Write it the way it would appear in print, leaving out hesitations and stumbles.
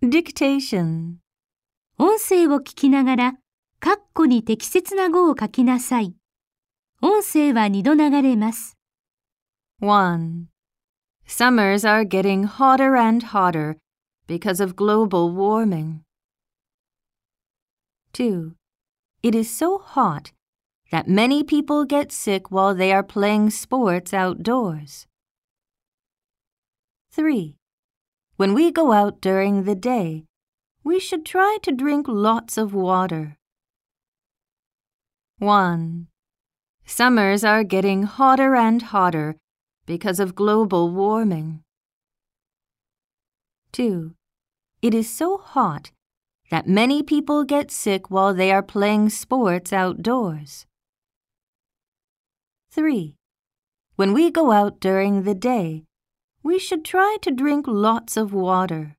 Dictation. 音声を聞きながら、括弧に適切な語を書きなさい。音声は2度流れます。 1. Summers are getting hotter and hotter because of global warming. 2. It is so hot that many people get sick while they are playing sports outdoors. 3. When we go out during the day, we should try to drink lots of water. 1. Summers are getting hotter and hotter because of global warming. 2. It is so hot that many people get sick while they are playing sports outdoors. 3. When we go out during the day, we should try to drink lots of water.